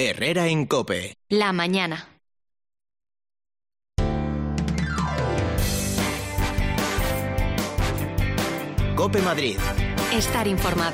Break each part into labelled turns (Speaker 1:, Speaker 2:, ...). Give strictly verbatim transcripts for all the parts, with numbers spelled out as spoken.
Speaker 1: Herrera en COPE.
Speaker 2: La mañana.
Speaker 1: COPE Madrid.
Speaker 2: Estar informado.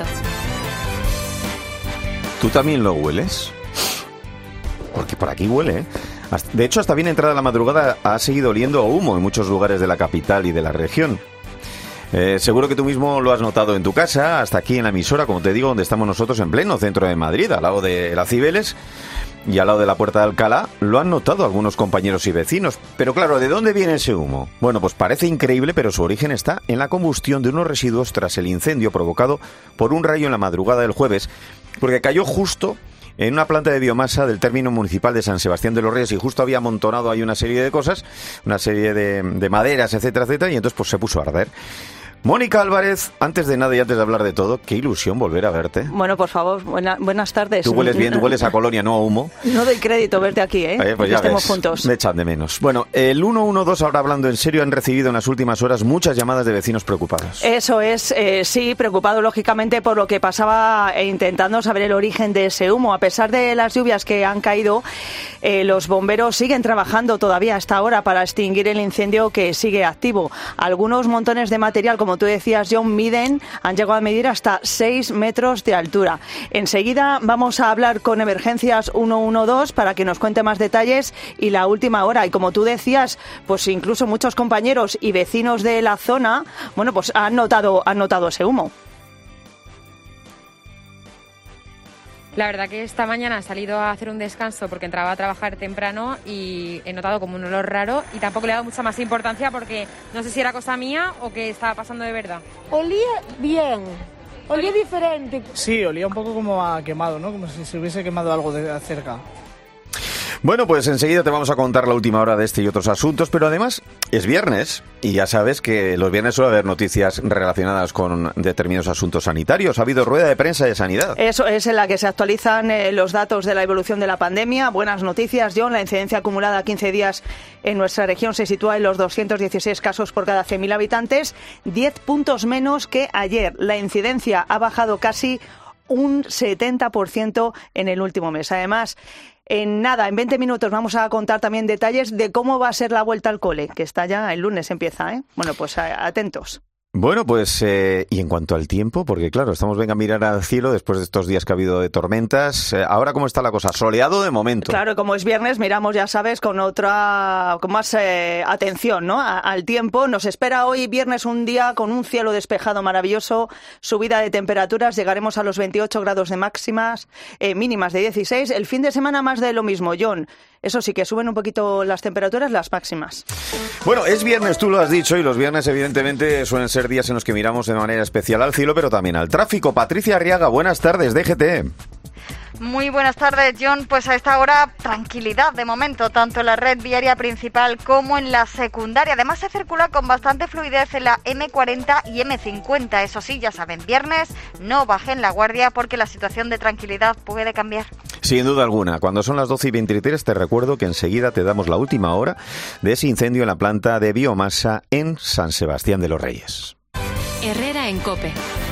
Speaker 3: ¿Tú también lo hueles? Porque por aquí huele, ¿eh? De hecho, hasta bien entrada la madrugada ha seguido oliendo a humo en muchos lugares de la capital y de la región. Eh, seguro que tú mismo lo has notado en tu casa, hasta aquí en la emisora, como te digo, donde estamos nosotros en pleno centro de Madrid, al lado de la Cibeles y al lado de la Puerta de Alcalá. Lo han notado algunos compañeros y vecinos. Pero claro, ¿de dónde viene ese humo? Bueno, pues parece increíble, pero su origen está en la combustión de unos residuos tras el incendio provocado por un rayo en la madrugada del jueves, porque cayó justo en una planta de biomasa del término municipal de San Sebastián de los Reyes, y justo había amontonado ahí una serie de cosas, una serie de, de maderas, etcétera, etcétera, y entonces pues se puso a arder. Mónica Álvarez, antes de nada y antes de hablar de todo, qué ilusión volver a verte.
Speaker 4: Bueno, por favor, buena, buenas tardes.
Speaker 3: Tú hueles bien, tú hueles a colonia, no a humo.
Speaker 4: No doy crédito verte aquí, ¿eh?
Speaker 3: eh pues
Speaker 4: que
Speaker 3: ya
Speaker 4: estemos
Speaker 3: ves,
Speaker 4: juntos.
Speaker 3: Me echan de menos. Bueno, el uno uno dos, ahora hablando en serio, han recibido en las últimas horas muchas llamadas de vecinos preocupados.
Speaker 4: Eso es, eh, sí, preocupado lógicamente por lo que pasaba e intentando saber el origen de ese humo. A pesar de las lluvias que han caído, eh, los bomberos siguen trabajando todavía hasta ahora para extinguir el incendio que sigue activo. Algunos montones de material, como tú decías, John, miden, han llegado a medir hasta seis metros de altura. Enseguida vamos a hablar con Emergencias uno uno dos para que nos cuente más detalles y la última hora. Y como tú decías, pues incluso muchos compañeros y vecinos de la zona, bueno, pues han notado, han notado ese humo.
Speaker 5: La verdad que esta mañana he salido a hacer un descanso porque entraba a trabajar temprano y he notado como un olor raro y tampoco le he dado mucha más importancia porque no sé si era cosa mía o que estaba pasando de verdad.
Speaker 6: Olía bien, olía diferente.
Speaker 7: Sí, olía un poco como a quemado, ¿no? Como si se hubiese quemado algo de cerca.
Speaker 3: Bueno, pues enseguida te vamos a contar la última hora de este y otros asuntos, pero además es viernes y ya sabes que los viernes suele haber noticias relacionadas con determinados asuntos sanitarios. Ha habido rueda de prensa de sanidad.
Speaker 4: Eso es, en la que se actualizan eh, los datos de la evolución de la pandemia. Buenas noticias, John. La incidencia acumulada a quince días en nuestra región se sitúa en los doscientos dieciséis casos por cada cien mil habitantes, diez puntos menos que ayer. La incidencia ha bajado casi un setenta por ciento en el último mes. Además, en nada, en veinte minutos vamos a contar también detalles de cómo va a ser la vuelta al cole, que está ya el lunes, empieza, ¿eh? Bueno, pues atentos.
Speaker 3: Bueno, pues, eh, y en cuanto al tiempo, porque claro, estamos venga a mirar al cielo después de estos días que ha habido de tormentas. Eh, ahora, ¿cómo está la cosa? Soleado de momento.
Speaker 4: Claro, como es viernes, miramos, ya sabes, con otra, con más eh, atención, ¿no? A, al tiempo. Nos espera hoy viernes un día con un cielo despejado maravilloso, subida de temperaturas, llegaremos a los veintiocho grados de máximas, eh, mínimas de dieciséis. El fin de semana más de lo mismo, John. Eso sí, que suben un poquito las temperaturas, las máximas.
Speaker 3: Bueno, es viernes, tú lo has dicho, y los viernes evidentemente suelen ser días en los que miramos de manera especial al cielo, pero también al tráfico. Patricia Arriaga, buenas tardes, D G T.
Speaker 8: Muy buenas tardes, John. Pues a esta hora, tranquilidad de momento, tanto en la red viaria principal como en la secundaria. Además, se circula con bastante fluidez en la eme cuarenta y eme cincuenta. Eso sí, ya saben, viernes, no bajen la guardia porque la situación de tranquilidad puede cambiar.
Speaker 3: Sin duda alguna. Cuando son las doce y veintitrés, te recuerdo que enseguida te damos la última hora de ese incendio en la planta de biomasa en San Sebastián de los Reyes.
Speaker 2: Herrera en COPE.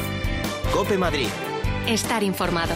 Speaker 1: COPE Madrid.
Speaker 2: Estar informado.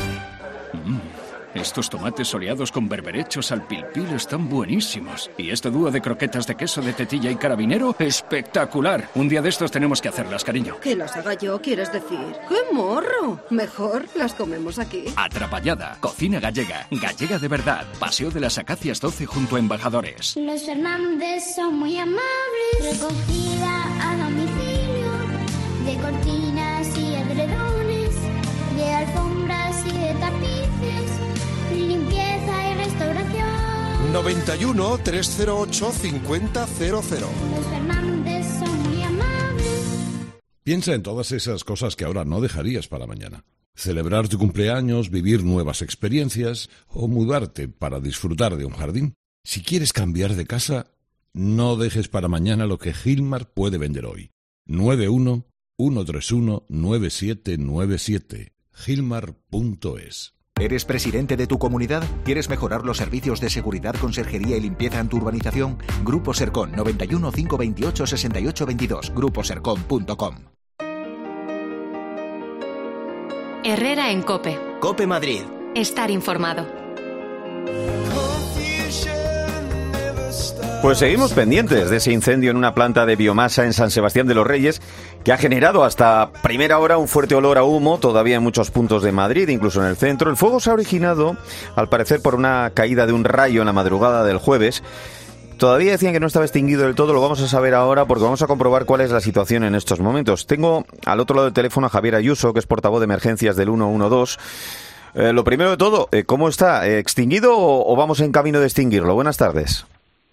Speaker 9: Estos tomates soleados con berberechos al pil pil están buenísimos. Y este dúo de croquetas de queso de tetilla y carabinero, espectacular. Un día de estos tenemos que hacerlas, cariño.
Speaker 10: ¿Que las haga yo, quieres decir? ¡Qué morro! Mejor las comemos aquí.
Speaker 9: Atrapallada, cocina gallega, gallega de verdad. Paseo de las Acacias doce junto a Embajadores.
Speaker 11: Los Fernández son muy amables. Recogida a domicilio de cortinas y edredones, de alfombras y de tapices, limpieza y restauración.
Speaker 12: noventa y uno, trescientos ocho, cincuenta cero cero.
Speaker 11: Los Fernández son muy amables.
Speaker 13: Piensa en todas esas cosas que ahora no dejarías para mañana. Celebrar tu cumpleaños, vivir nuevas experiencias o mudarte para disfrutar de un jardín. Si quieres cambiar de casa, no dejes para mañana lo que Gilmar puede vender hoy. nueve uno, uno tres uno, nueve siete nueve siete. Gilmar punto es.
Speaker 14: ¿Eres presidente de tu comunidad? ¿Quieres mejorar los servicios de seguridad, conserjería y limpieza en tu urbanización? Grupo Sercon, noventa y uno, cinco veintiocho, sesenta y ocho veintidós. grupo sercon punto com.
Speaker 2: Herrera en COPE.
Speaker 1: COPE Madrid.
Speaker 2: Estar informado.
Speaker 3: Pues seguimos pendientes de ese incendio en una planta de biomasa en San Sebastián de los Reyes, que ha generado hasta primera hora un fuerte olor a humo, todavía en muchos puntos de Madrid, incluso en el centro. El fuego se ha originado, al parecer, por una caída de un rayo en la madrugada del jueves. Todavía decían que no estaba extinguido del todo, lo vamos a saber ahora porque vamos a comprobar cuál es la situación en estos momentos. Tengo al otro lado del teléfono a Javier Ayuso, que es portavoz de emergencias del ciento doce. Eh, lo primero de todo, eh, ¿cómo está? Eh, ¿Extinguido o, o vamos en camino de extinguirlo? Buenas tardes.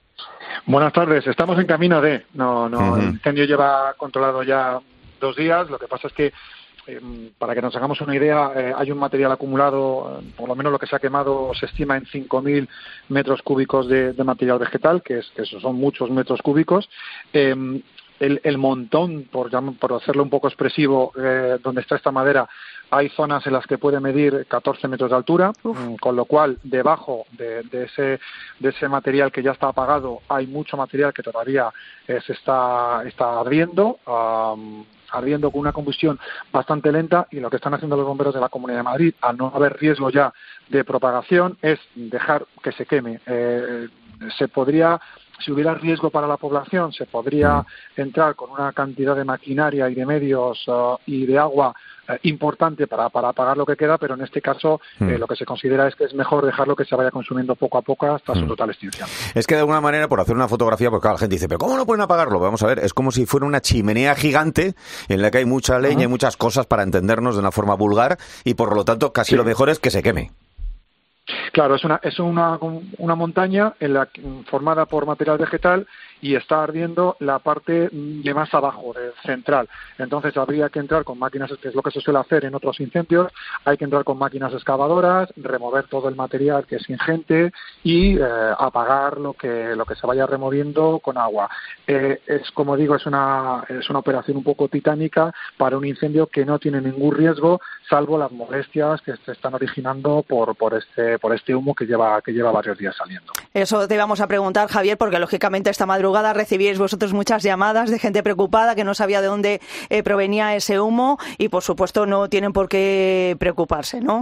Speaker 15: Buenas tardes, estamos en camino de... No, no, uh-huh. El incendio lleva controlado ya dos días, lo que pasa es que, eh, para que nos hagamos una idea, eh, hay un material acumulado, eh, por lo menos lo que se ha quemado se estima en cinco mil metros cúbicos de, de material vegetal, que, es, que eso son muchos metros cúbicos. Eh, el, el montón, por, por hacerlo un poco expresivo, eh, donde está esta madera, hay zonas en las que puede medir catorce metros de altura, Uf. con lo cual debajo de, de ese de ese material que ya está apagado hay mucho material que todavía eh, se está está ardiendo, um, ardiendo con una combustión bastante lenta, y lo que están haciendo los bomberos de la Comunidad de Madrid, al no haber riesgo ya de propagación, es dejar que se queme. Eh, se podría... Si hubiera riesgo para la población, se podría entrar con una cantidad de maquinaria y de medios uh, y de agua uh, importante para, para apagar lo que queda, pero en este caso mm. eh, lo que se considera es que es mejor dejarlo que se vaya consumiendo poco a poco hasta mm. su total extinción.
Speaker 3: Es que de alguna manera, por hacer una fotografía, porque claro, la gente dice, ¿pero cómo no pueden apagarlo? Vamos a ver, es como si fuera una chimenea gigante en la que hay mucha leña uh-huh. y muchas cosas para entendernos de una forma vulgar, y por lo tanto casi sí. lo mejor es que se queme.
Speaker 15: Claro, es una es una, una montaña en la, formada por material vegetal, y está ardiendo la parte de más abajo, de central. Entonces habría que entrar con máquinas, que es lo que se suele hacer en otros incendios, hay que entrar con máquinas excavadoras, remover todo el material, que es ingente, y eh, apagar lo que lo que se vaya removiendo con agua. Eh, es, como digo, es una es una operación un poco titánica para un incendio que no tiene ningún riesgo, salvo las molestias que se están originando por por este por este humo que lleva que lleva varios días saliendo.
Speaker 4: Eso te íbamos a preguntar, Javier, porque lógicamente esta madrugada recibíais vosotros muchas llamadas de gente preocupada que no sabía de dónde eh, provenía ese humo, y por supuesto no tienen por qué preocuparse, ¿no?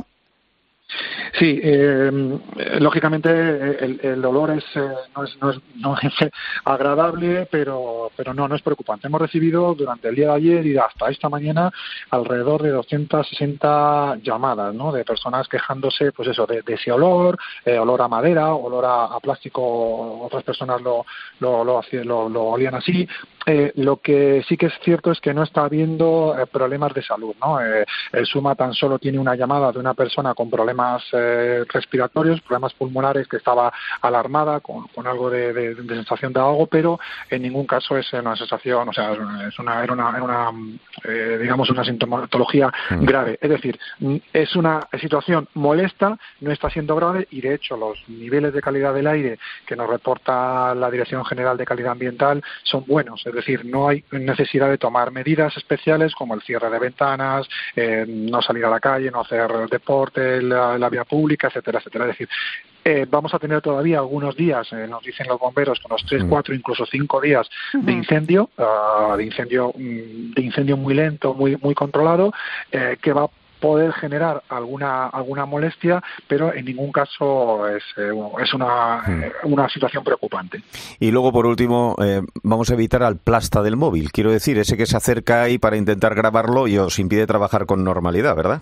Speaker 15: Sí, eh, lógicamente el, el olor es, eh, no es, no es, no es agradable, pero, pero no, no es preocupante. Hemos recibido durante el día de ayer y hasta esta mañana alrededor de doscientas sesenta llamadas, ¿no? De personas quejándose, pues eso, de, de ese olor, eh, olor a madera, olor a, a plástico. Otras personas lo, lo, lo, lo, lo olían así. Eh, lo que sí que es cierto es que no está habiendo eh, problemas de salud, ¿no? Eh, el SUMA tan solo tiene una llamada de una persona con problemas eh, respiratorios, problemas pulmonares, que estaba alarmada con, con algo de, de, de sensación de ahogo, pero en ningún caso es una sensación, o sea, es una, era una, era una eh, digamos, una sintomatología mm. grave. Es decir, es una situación molesta, no está siendo grave, y de hecho los niveles de calidad del aire que nos reporta la Dirección General de Calidad Ambiental son buenos. Es decir, no hay necesidad de tomar medidas especiales como el cierre de ventanas, eh, no salir a la calle, no hacer deporte en la, la vía pública, etcétera, etcétera. Es decir, eh, vamos a tener todavía algunos días, eh, nos dicen los bomberos, con los tres, cuatro, incluso cinco días de incendio, uh, de incendio, de incendio muy lento, muy, muy controlado, eh, que va a poder generar alguna alguna molestia, pero en ningún caso es, eh, es una, eh, una situación preocupante.
Speaker 3: Y luego, por último, eh, vamos a evitar al plasta del móvil. Quiero decir, ese que se acerca ahí para intentar grabarlo y os impide trabajar con normalidad, ¿verdad?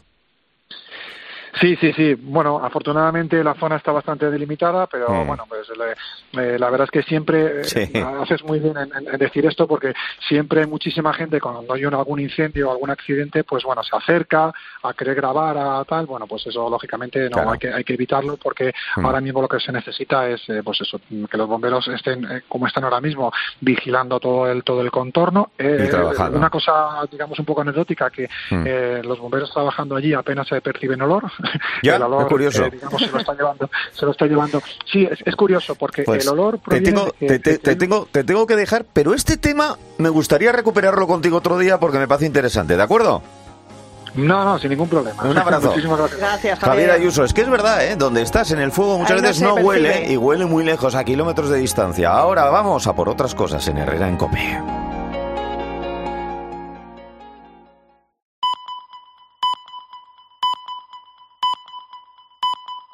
Speaker 15: Sí, sí, sí. Bueno, afortunadamente la zona está bastante delimitada, pero mm. bueno, pues le, eh, la verdad es que siempre sí. eh, haces muy bien en, en decir esto, porque siempre muchísima gente, cuando hay un, algún incendio o algún accidente, pues bueno, se acerca a querer grabar, a tal. Bueno, pues eso lógicamente no claro. hay que hay que evitarlo, porque mm. ahora mismo lo que se necesita es eh, pues eso, que los bomberos estén eh, como están ahora mismo, vigilando todo el todo el contorno. Eh, una cosa, digamos, un poco anecdótica, que mm. eh, los bomberos trabajando allí apenas se perciben olor.
Speaker 3: Ya,
Speaker 15: el olor,
Speaker 3: es curioso.
Speaker 15: Eh, digamos, se lo está llevando, se lo está llevando. Sí, es, es curioso, porque pues el olor
Speaker 3: te tengo,
Speaker 15: de,
Speaker 3: te, te,
Speaker 15: de,
Speaker 3: te tengo, te tengo que dejar, pero este tema me gustaría recuperarlo contigo otro día porque me parece interesante, ¿de acuerdo?
Speaker 15: No, no, sin ningún problema.
Speaker 3: Un abrazo.
Speaker 15: Muchísimas gracias.
Speaker 4: Gracias, Javier.
Speaker 3: Javier Ayuso, es que es verdad, ¿eh? Donde estás, en el fuego, muchas Ahí veces no, no huele, y huele muy lejos, a kilómetros de distancia. Ahora vamos a por otras cosas en Herrera en COPE.